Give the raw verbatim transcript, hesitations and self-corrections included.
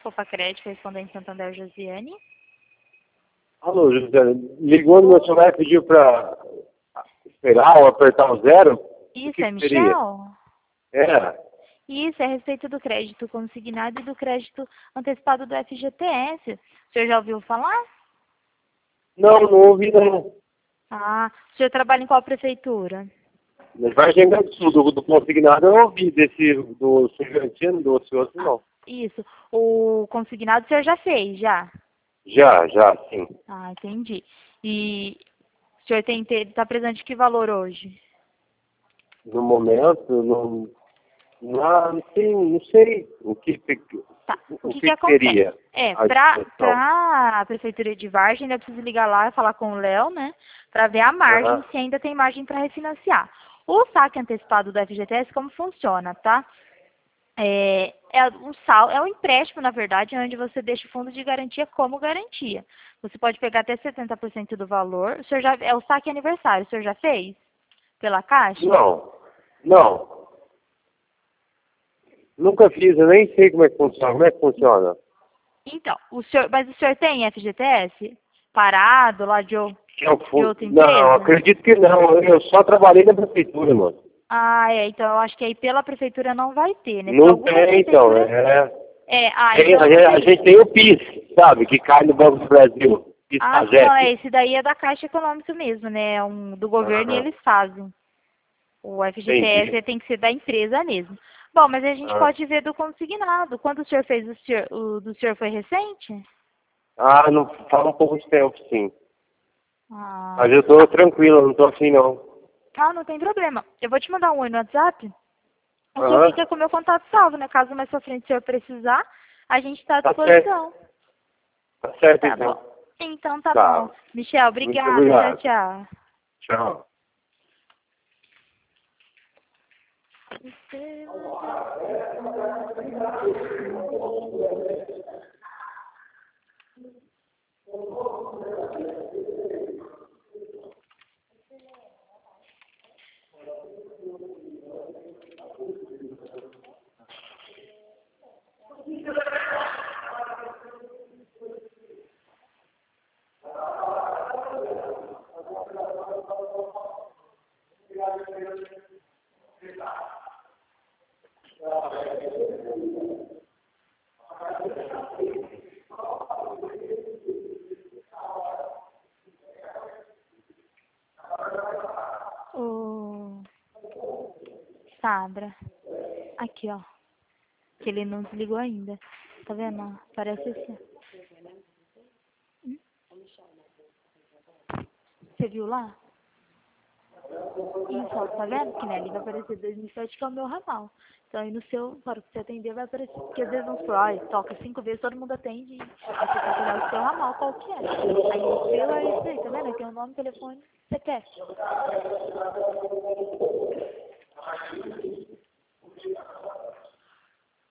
Copa Crédito, correspondente Santander Josiane. Alô, José, ligou no meu celular e pediu para esperar ou apertar o zero? Isso, o que é que seria? Michel? É, Isso, é a respeito do crédito consignado e do crédito antecipado do F G T S. O senhor já ouviu falar? não, não ouvi não. Ah, o senhor trabalha em qual prefeitura? Mas vai chegar do sul, do, do consignado eu não ouvi, desse, do Surgantino, do ocioso Ah, não. isso. O consignado o senhor já fez, já? Já, já, sim. Ah, entendi. E o senhor tem está presente que valor hoje? No momento, não, não, não sei, não sei o que, Tá. O o que que que acontece? seria É, a para discussão. a Prefeitura de Vargem, eu preciso ligar lá e falar com o Léo, né? Para ver a margem, Aham. se ainda tem margem para refinanciar. O saque antecipado do F G T S, como funciona, tá? É, é um sal, é um empréstimo, na verdade, onde você deixa o fundo de garantia como garantia. Você pode pegar até setenta por cento do valor. O senhor já, é o saque aniversário, o senhor já fez? Pela Caixa? Não, não. Nunca fiz, eu nem sei como é que funciona. Como é que funciona? Então, o senhor, mas o senhor tem F G T S? Parado lá de, o- Eu de fui, outra não, empresa? acredito que não. Eu só trabalhei na prefeitura, mano. Ah, é, então eu acho que aí pela prefeitura não vai ter, né? Porque Não algumas tem, então. prefeituras... É, É, ah, tem, então a, não gente, a teria. gente tem o PIS, sabe? Que cai no Banco do Brasil. PIS Ah, não, é, PASEP. esse daí é da Caixa Econômica mesmo, né? É um do governo e Aham, eles fazem. O F G T entendi. S tem que ser da empresa mesmo. Bom, mas a gente Ah, pode ver do consignado. Quando o senhor fez o, senhor, o do senhor foi recente? ah, não fala um pouco de tempo, sim. Ah, Mas eu tô tá. tranquilo, não tô assim, não. Ah, não tem problema. Eu vou te mandar um oi no WhatsApp. O senhor Aham, fica com o meu contato salvo, né? Caso mais pra frente o senhor precisar, a gente está à tá certo. disposição. Tá certo, Tá bom? então. Então tá bom. Tá. Michel, Muito obrigada. Tchau, obrigado. tchau. Tchau. Ô, Sabra. Aqui, ó. Que ele não desligou ainda. Tá vendo? Ó, parece assim. Hum? Você viu lá? Isso, ó, tá vendo? Que nele vai aparecer dois mil e sete, que é o meu ramal. Então aí no seu, para que você atender, vai aparecer. Porque às vezes não for, ó, toca cinco vezes, todo mundo atende. E aí você tem que olhar o seu ramal, qual que é. Aí o seu é esse aí, tá vendo? Aí tem o nome, telefone, C P F.